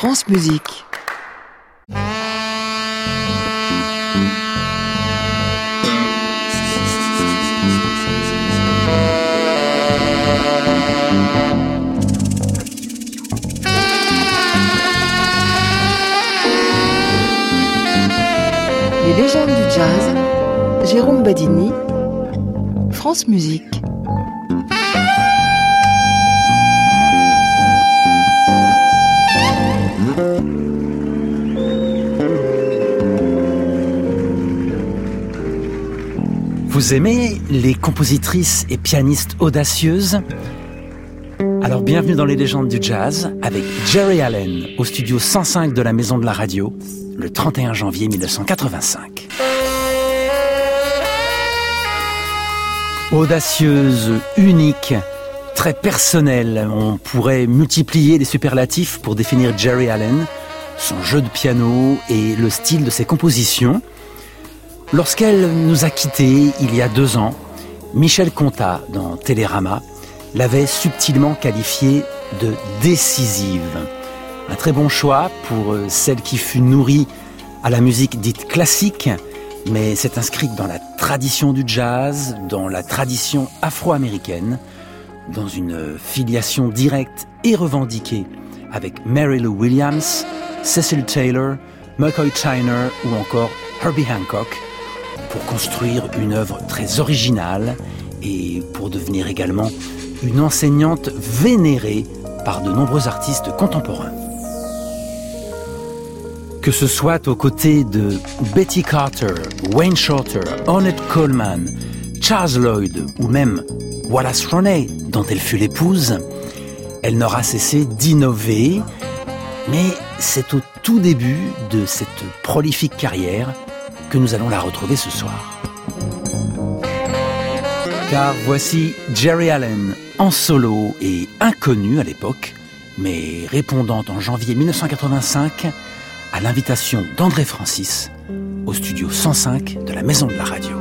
France Musique. Les légendes du jazz, Jérôme Badini, France Musique. Vous aimez les compositrices et pianistes audacieuses ? Alors bienvenue dans les légendes du jazz avec Geri Allen au studio 105 de la Maison de la Radio le 31 janvier 1985. Audacieuse, unique, très personnelle, on pourrait multiplier les superlatifs pour définir Geri Allen, son jeu de piano et le style de ses compositions. Lorsqu'elle nous a quittés il y a 2 ans, Michel Contat, dans Télérama, l'avait subtilement qualifiée de décisive. Un très bon choix pour celle qui fut nourrie à la musique dite classique, mais s'est inscrite dans la tradition du jazz, dans la tradition afro-américaine, dans une filiation directe et revendiquée avec Mary Lou Williams, Cecil Taylor, McCoy Tyner ou encore Herbie Hancock, pour construire une œuvre très originale et pour devenir également une enseignante vénérée par de nombreux artistes contemporains. Que ce soit aux côtés de Betty Carter, Wayne Shorter, Ornette Coleman, Charles Lloyd ou même Wallace Roney, dont elle fut l'épouse, elle n'aura cessé d'innover, mais c'est au tout début de cette prolifique carrière que nous allons la retrouver ce soir. Car voici Geri Allen en solo et inconnue à l'époque, mais répondant en janvier 1985 à l'invitation d'André Francis au studio 105 de la Maison de la Radio.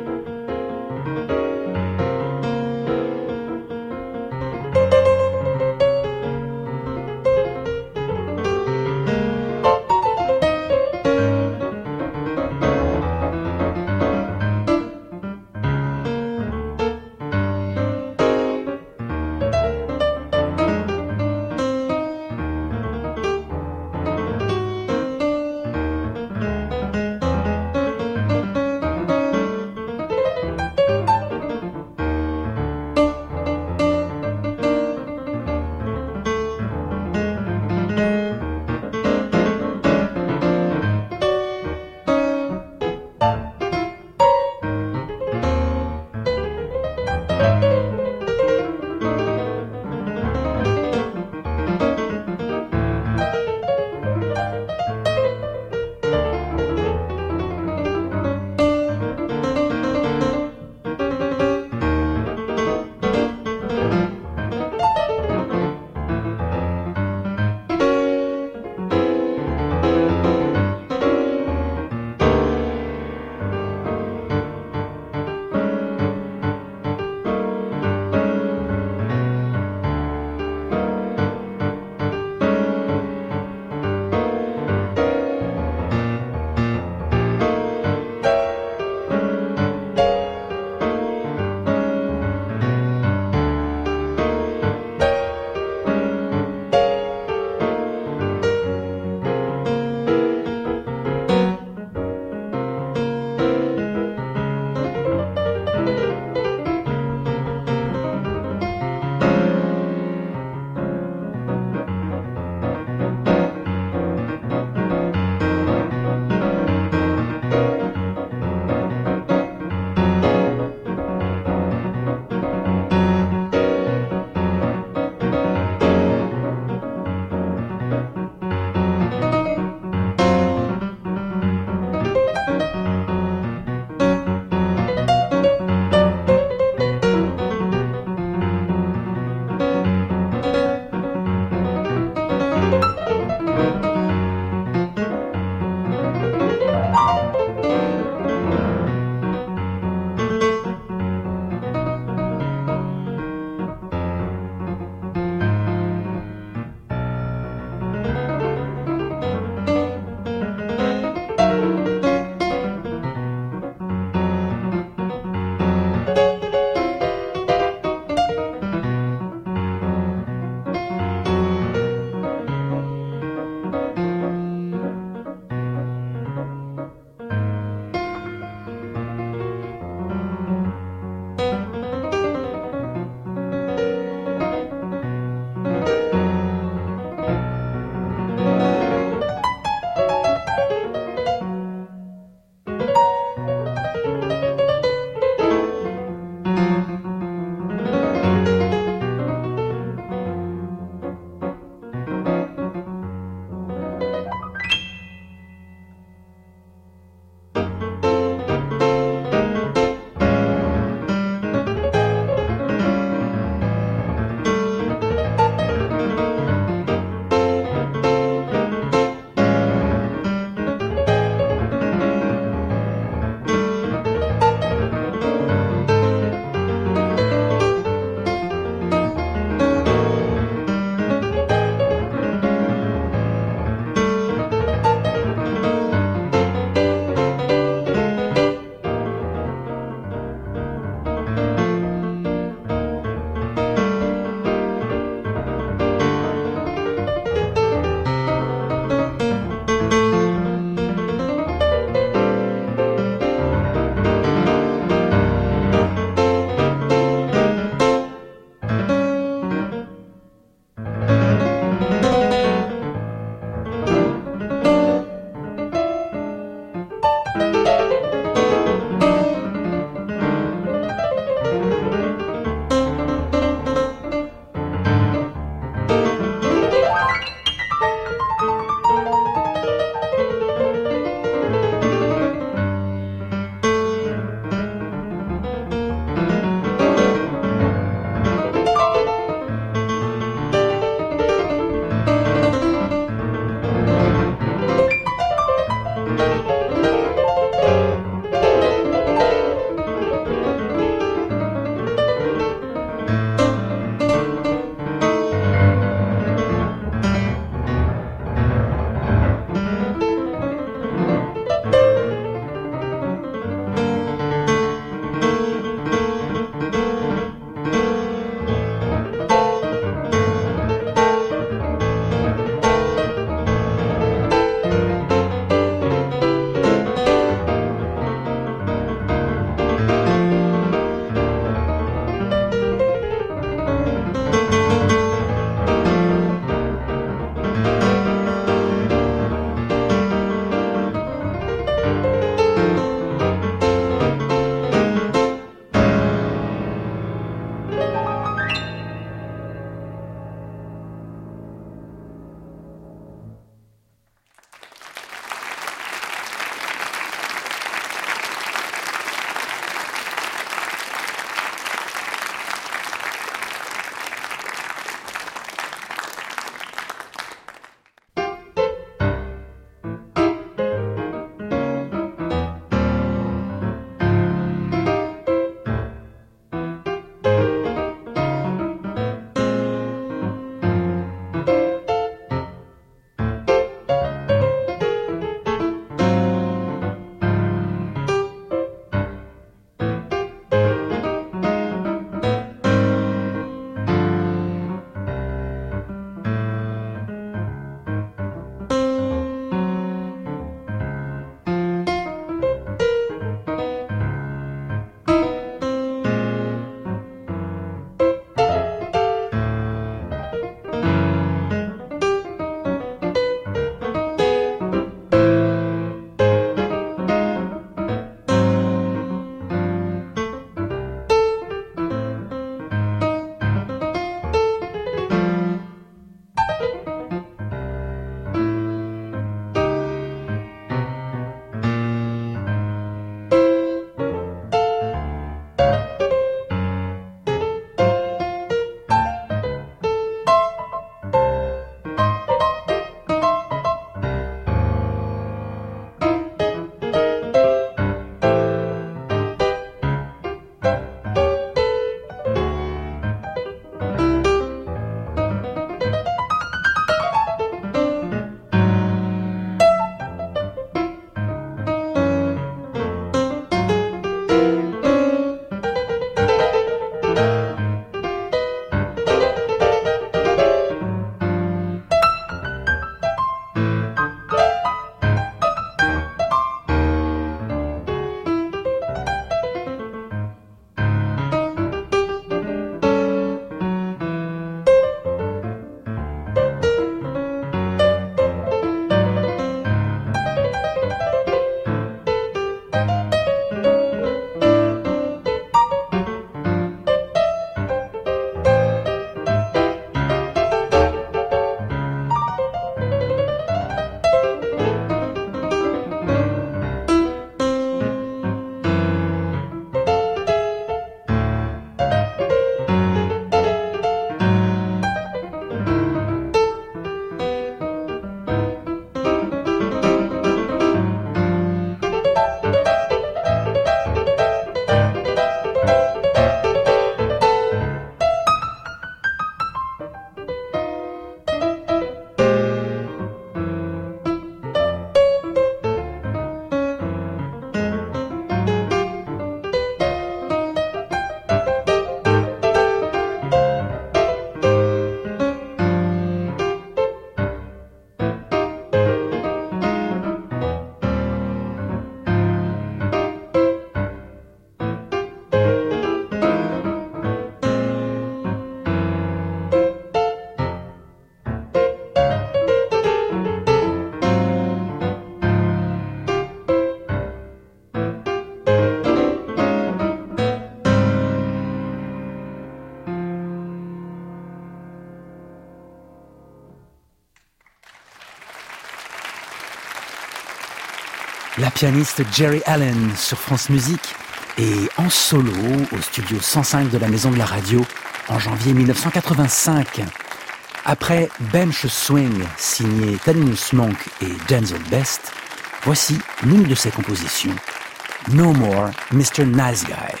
La pianiste Geri Allen sur France Musique et en solo au studio 105 de la Maison de la Radio en janvier 1985. Après Bench Swing, signé Thelonious Monk et Denzel Best, voici l'une de ses compositions, No More Mr. Nice Guy.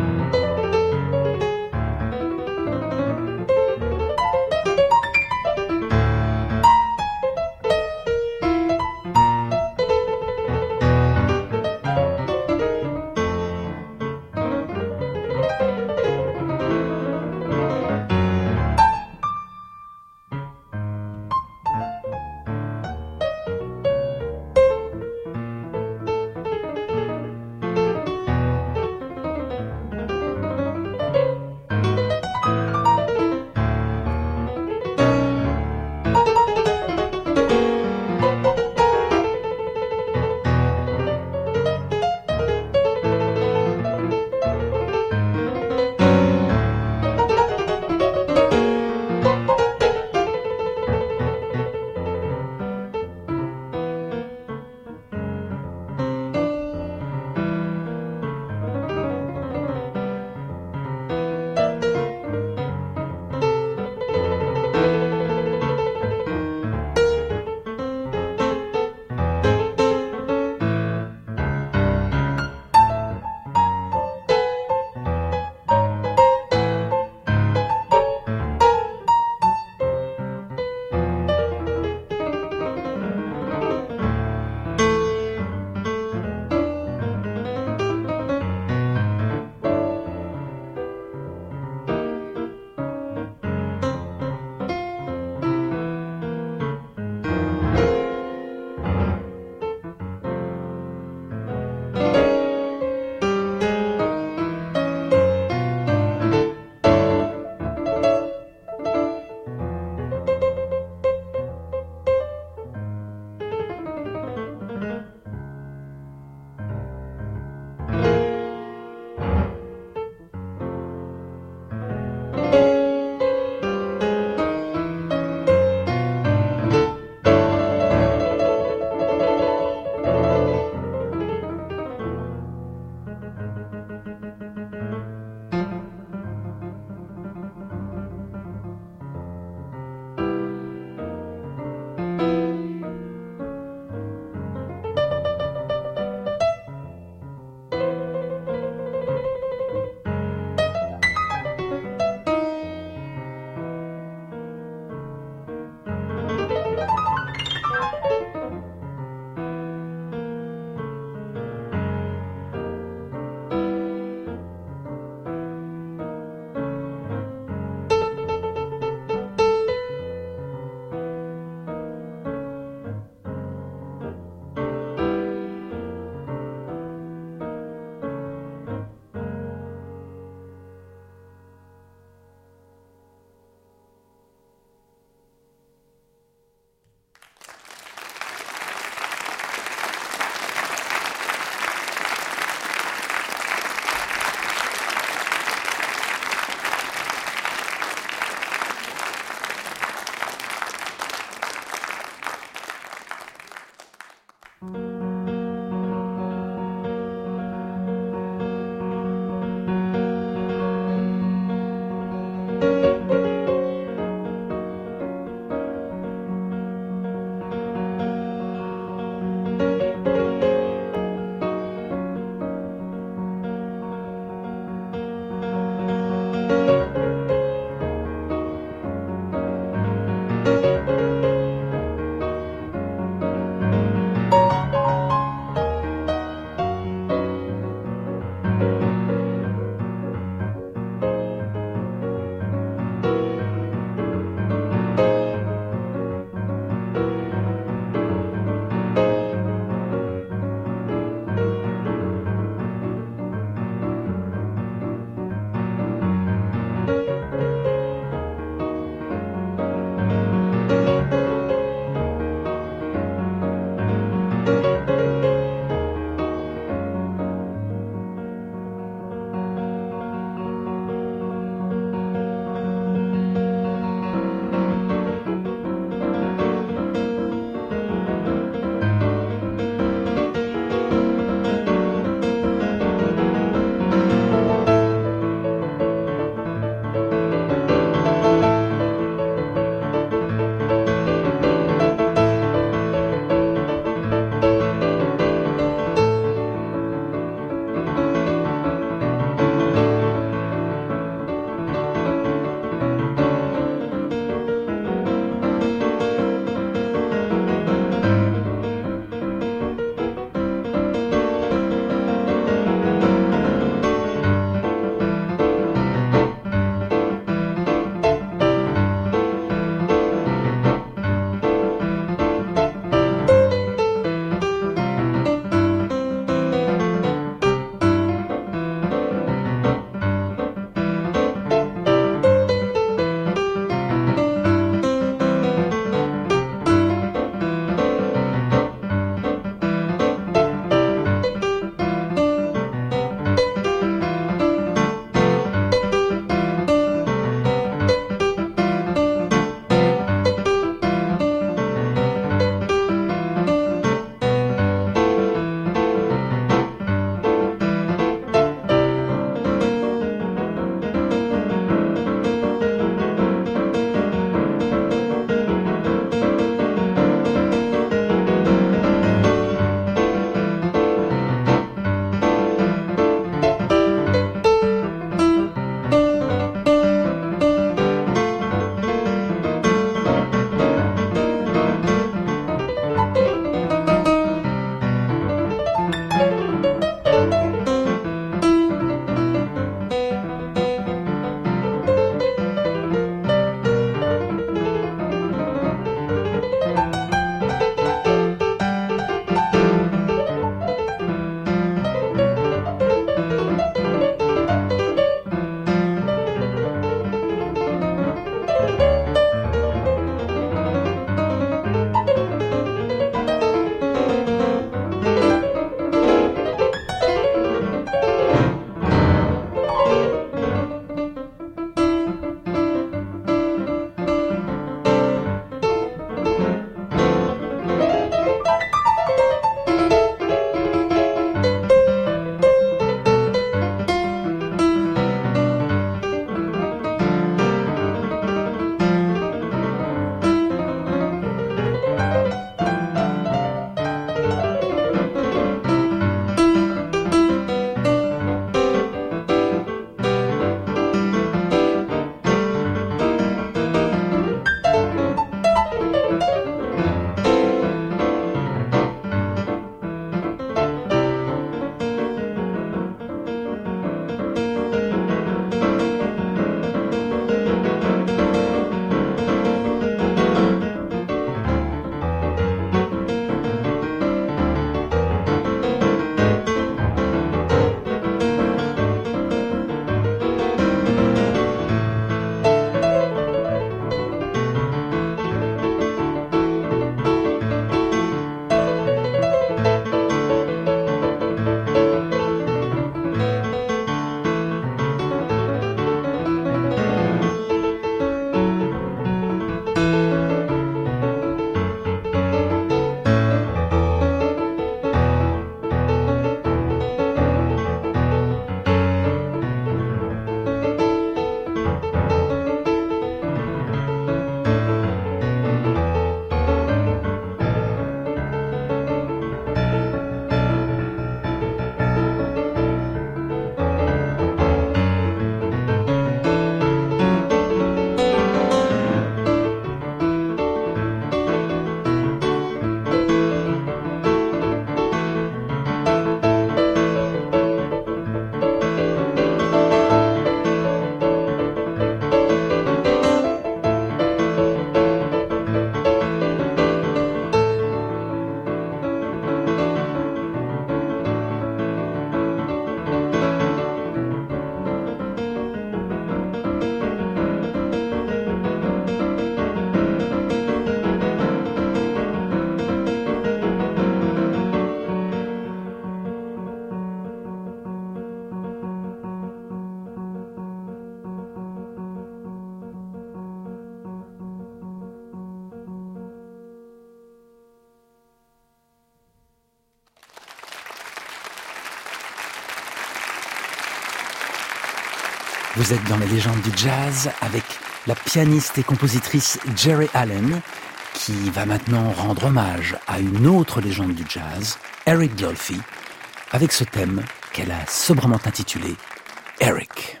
Vous êtes dans les légendes du jazz avec la pianiste et compositrice Geri Allen, qui va maintenant rendre hommage à une autre légende du jazz, Eric Dolphy, avec ce thème qu'elle a sobrement intitulé Eric.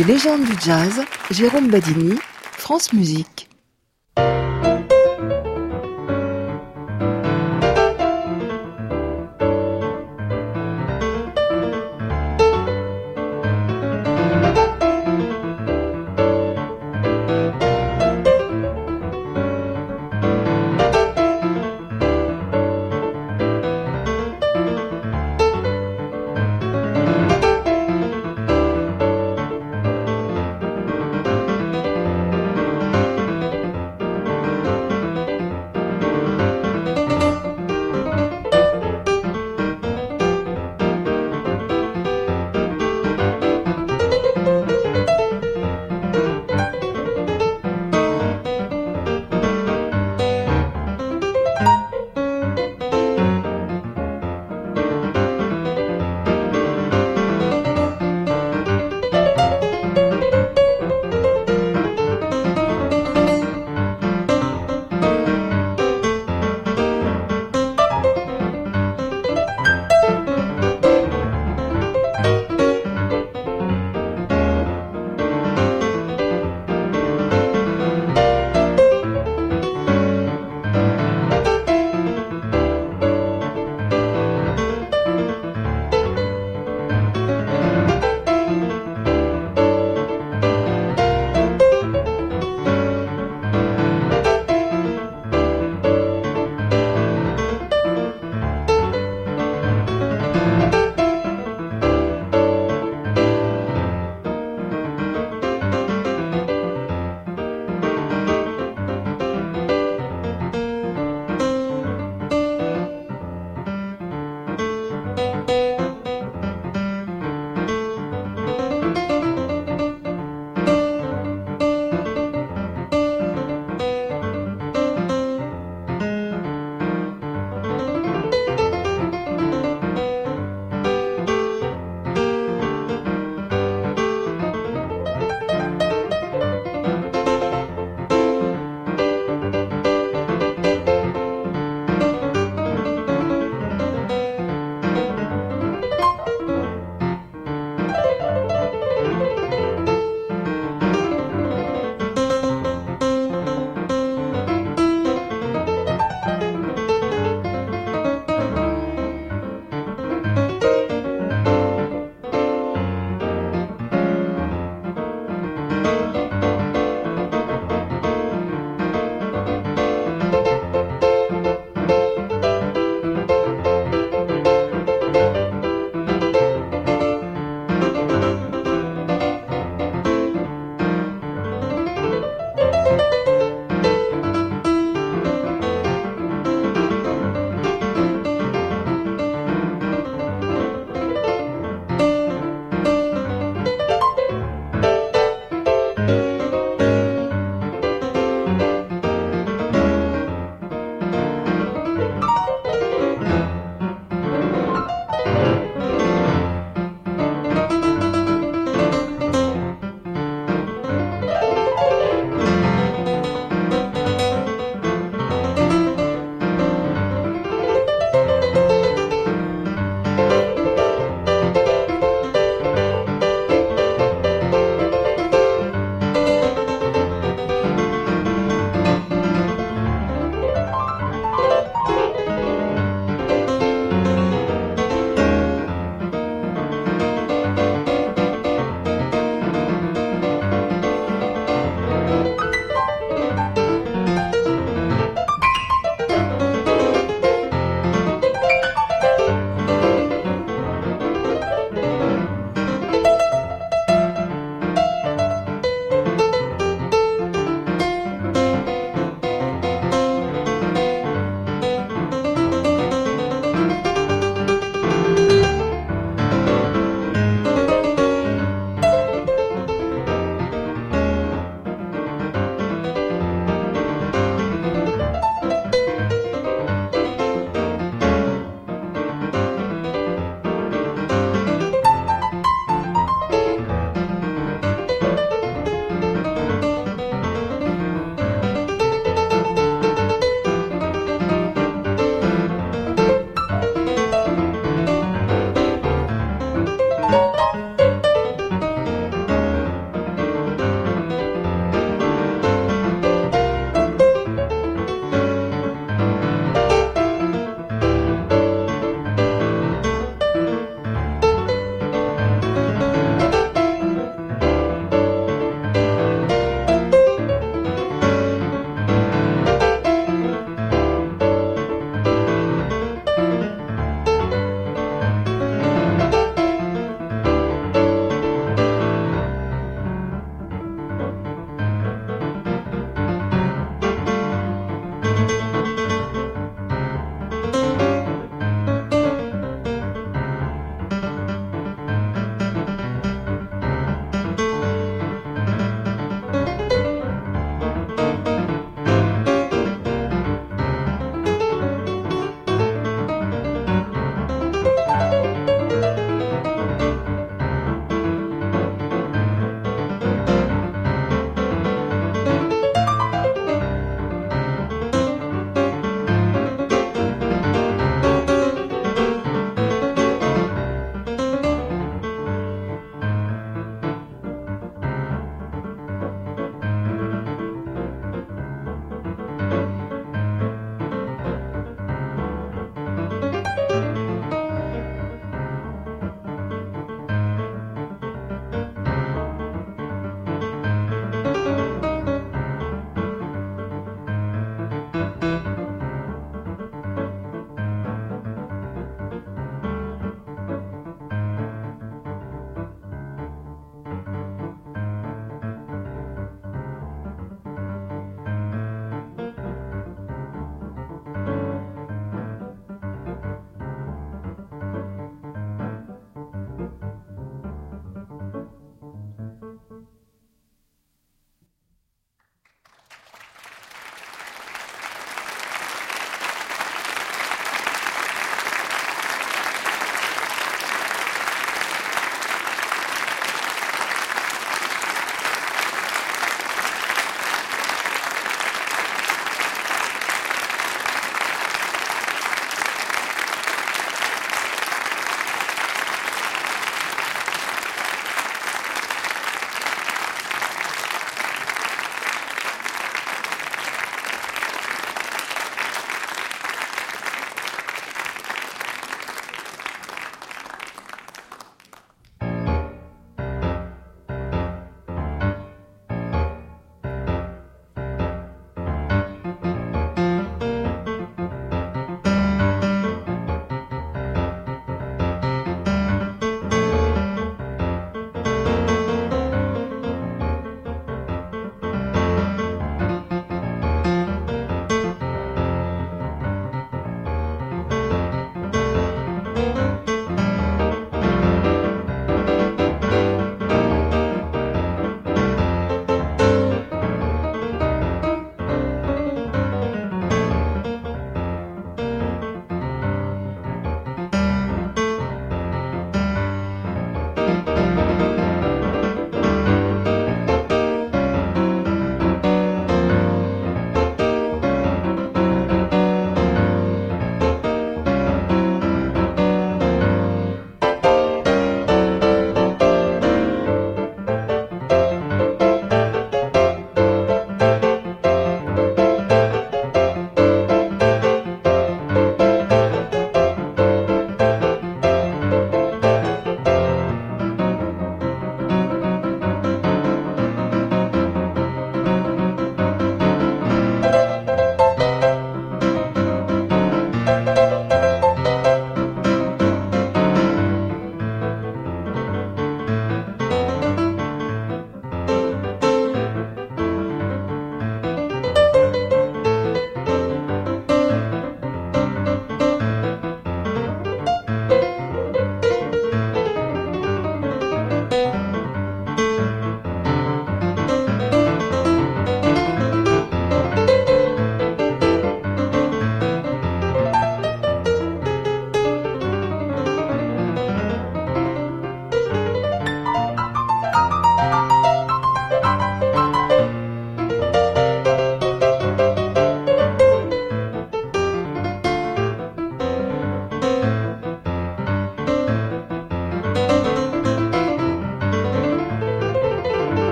Les légendes du jazz, Jérôme Badini, France Musique.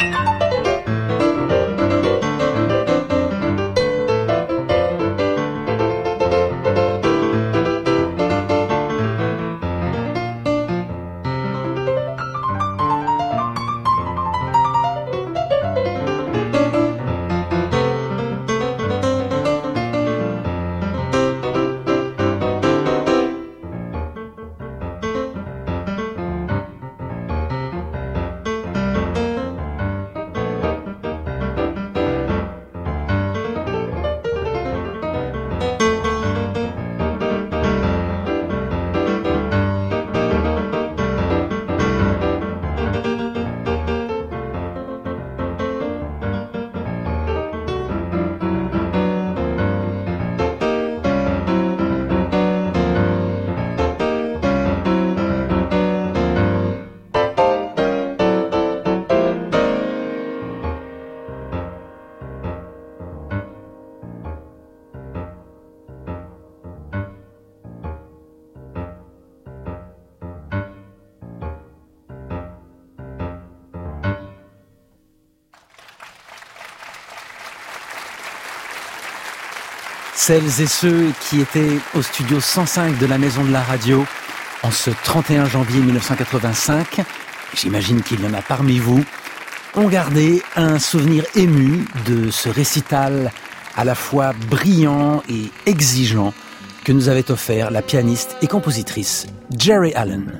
Celles et ceux qui étaient au studio 105 de la Maison de la Radio en ce 31 janvier 1985, j'imagine qu'il y en a parmi vous, ont gardé un souvenir ému de ce récital à la fois brillant et exigeant que nous avait offert la pianiste et compositrice Geri Allen.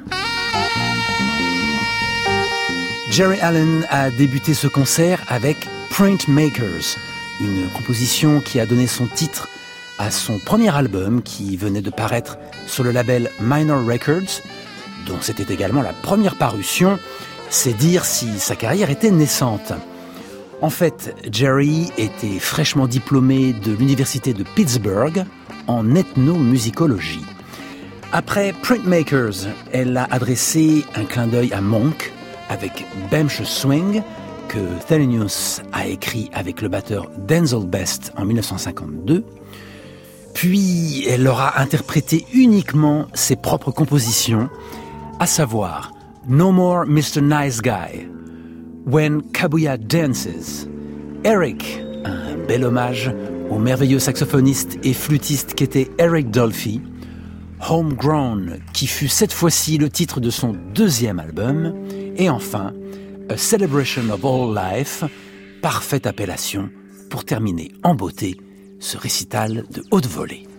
Geri Allen a débuté ce concert avec Printmakers, une composition qui a donné son titre à son premier album qui venait de paraître sur le label Minor Records, dont c'était également la première parution. C'est dire si sa carrière était naissante. En fait, Geri était fraîchement diplômée de l'université de Pittsburgh en ethnomusicologie. Après Printmakers, elle a adressé un clin d'œil à Monk avec Bench Swing, que Thelonious a écrit avec le batteur Denzel Best en 1952. Puis, elle leur a interprété uniquement ses propres compositions, à savoir No More Mr. Nice Guy, When Kabuya Dances, Eric, un bel hommage au merveilleux saxophoniste et flûtiste qu'était Eric Dolphy, Homegrown, qui fut cette fois-ci le titre de son deuxième album, et enfin A Celebration of All Life, parfaite appellation pour terminer en beauté ce récital de haute volée.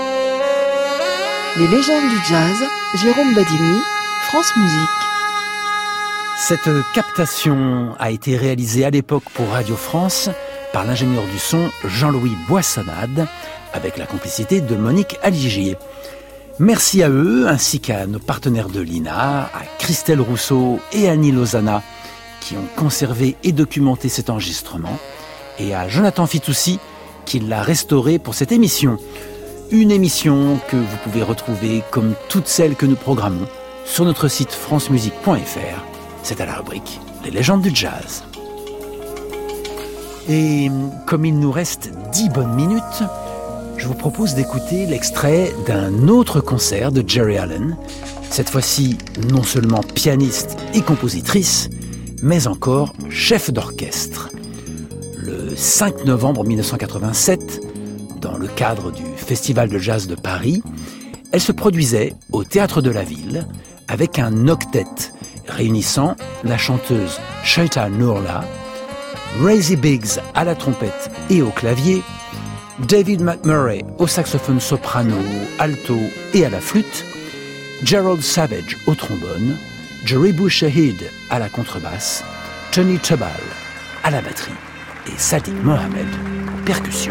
Les légendes du jazz, Jérôme Badini, France Musique. Cette captation a été réalisée à l'époque pour Radio France par l'ingénieur du son Jean-Louis Boissonnade, avec la complicité de Monique Aligier. Merci à eux, ainsi qu'à nos partenaires de l'INA, à Christelle Rousseau et Annie Lozana, qui ont conservé et documenté cet enregistrement, et à Jonathan Fitoussi, qui l'a restauré pour cette émission. Une émission que vous pouvez retrouver, comme toutes celles que nous programmons, sur notre site francemusique.fr. C'est à la rubrique « Les légendes du jazz ». Et comme il nous reste 10 bonnes minutes, je vous propose d'écouter l'extrait d'un autre concert de Geri Allen, cette fois-ci non seulement pianiste et compositrice, mais encore chef d'orchestre. Le 5 novembre 1987, dans le cadre du Festival de jazz de Paris, elle se produisait au Théâtre de la Ville avec un octet réunissant la chanteuse Shaita Nourla, Razy Biggs à la trompette et au clavier, David McMurray au saxophone soprano, alto et à la flûte, Gerald Savage au trombone, Jaribu Shahid à la contrebasse, Tony Tubal à la batterie et Sadiq Mohamed aux percussions.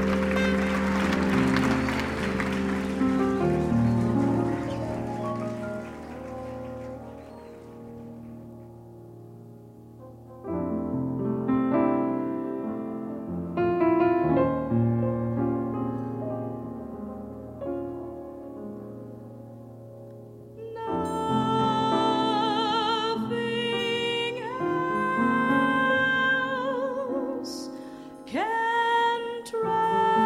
Can try.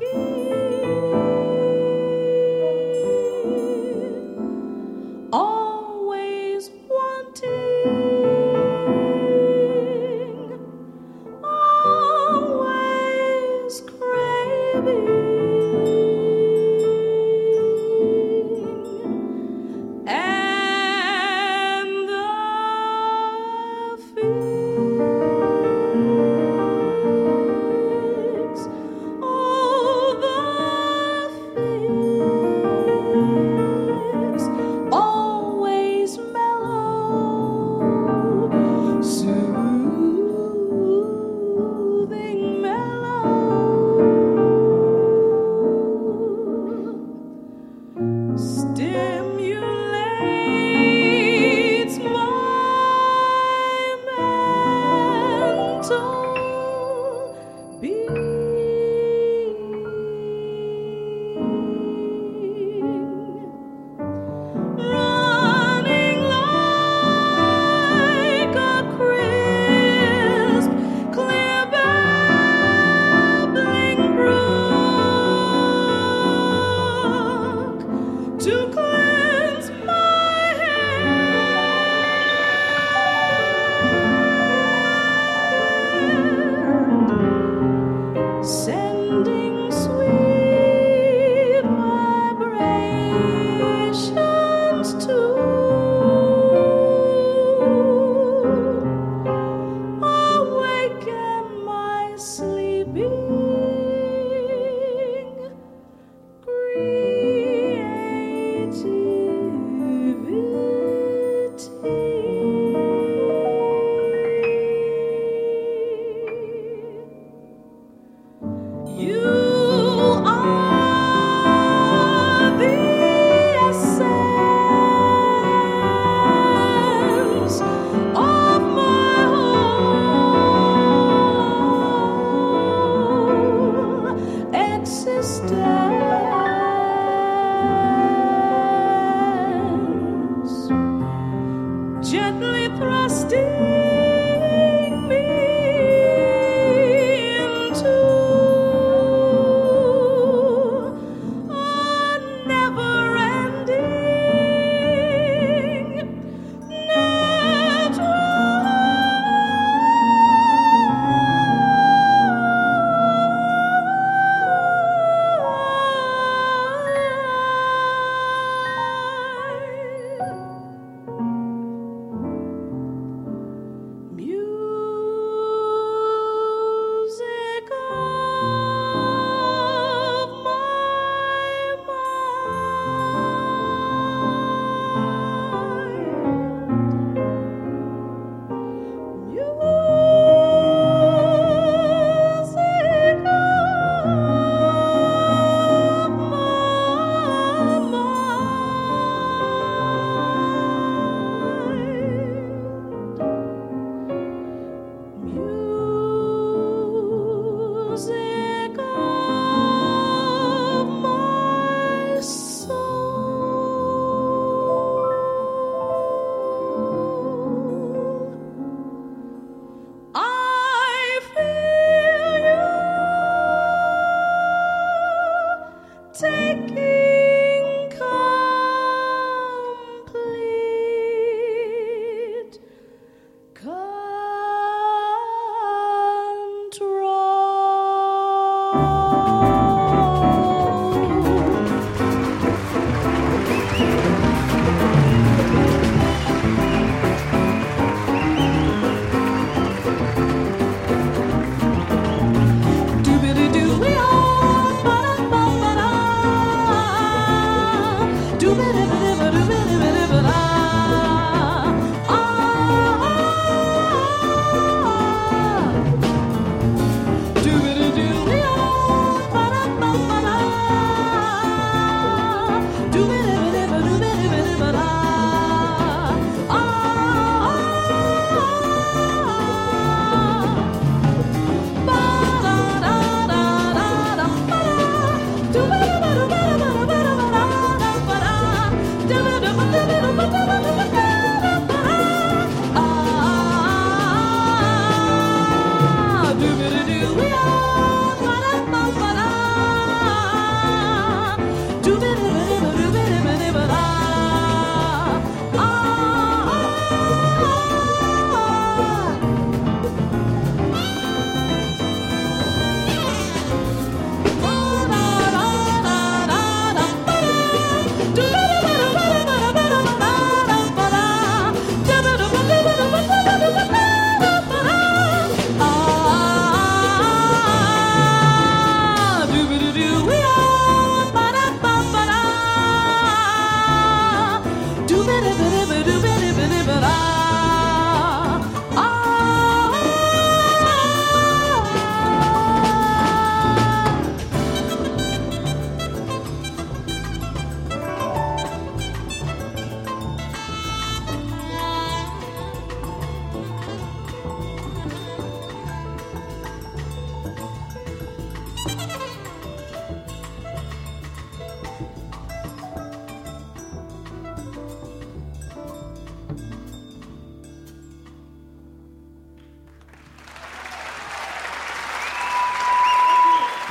always wanting, always craving, and the fix, oh, the fix, always mellow, soothing mellow, stimulates my mental being, running like a crisp, clear babbling brook to cleanse my hand, sending sweet vibrations to awaken my sleeping creativity. You are the essence of my whole existence, gently thrusting me into a never-ending music of my mind, music of my mind, music of my soul. I feel you taking complete control.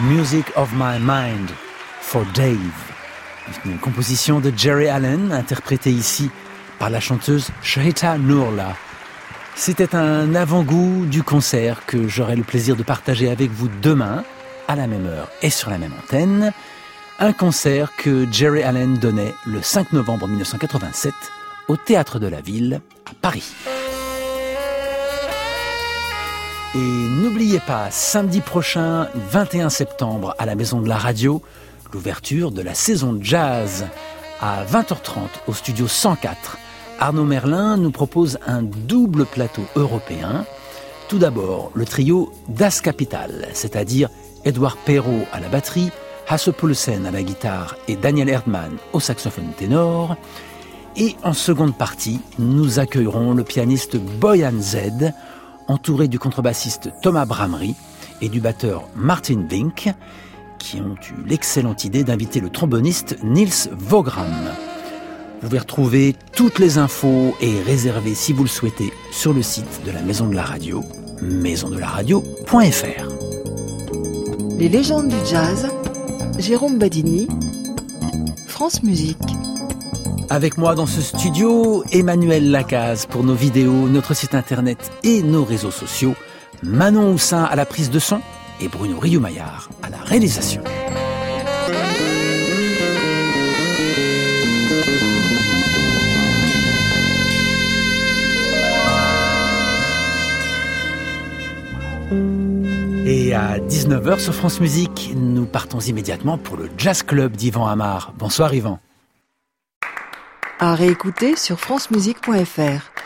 Music of My Mind for Dave. Une composition de Jerry Allen, interprétée ici par la chanteuse Shahita Nourla. C'était un avant-goût du concert que j'aurai le plaisir de partager avec vous demain, à la même heure et sur la même antenne. Un concert que Jerry Allen donnait le 5 novembre 1987 au Théâtre de la Ville à Paris. Et n'oubliez pas, samedi prochain, 21 septembre, à la Maison de la Radio, l'ouverture de la saison jazz. À 20h30 au studio 104, Arnaud Merlin nous propose un double plateau européen. Tout d'abord, le trio Das Kapital, c'est-à-dire Edouard Perrault à la batterie, Hasse Poulsen à la guitare et Daniel Erdmann au saxophone ténor. Et en seconde partie, nous accueillerons le pianiste Boyan Z, entouré du contrebassiste Thomas Bramery et du batteur Martin Vink, qui ont eu l'excellente idée d'inviter le tromboniste Niels Vogram. Vous pouvez retrouver toutes les infos et réserver si vous le souhaitez sur le site de la Maison de la Radio, maisondelaradio.fr. Les légendes du jazz, Jérôme Badini, France Musique. Avec moi dans ce studio, Emmanuel Lacaze pour nos vidéos, notre site internet et nos réseaux sociaux, Manon Houssin à la prise de son et Bruno Riou-Maillard à la réalisation. Et à 19h sur France Musique, nous partons immédiatement pour le Jazz Club d'Yvan Amar. Bonsoir Yvan. À réécouter sur francemusique.fr.